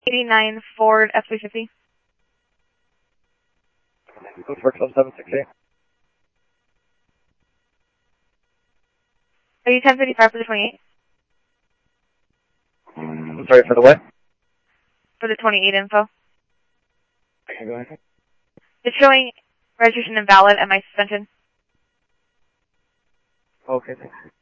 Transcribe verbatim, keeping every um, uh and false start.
eighty-nine Ford F three fifty. Go for club seven six eight. Are you ten fifty-five for the twenty-eight? I'm sorry, for the what? For the twenty-eight info. Okay, go ahead. It's showing registration invalid and my suspension. Okay, thanks.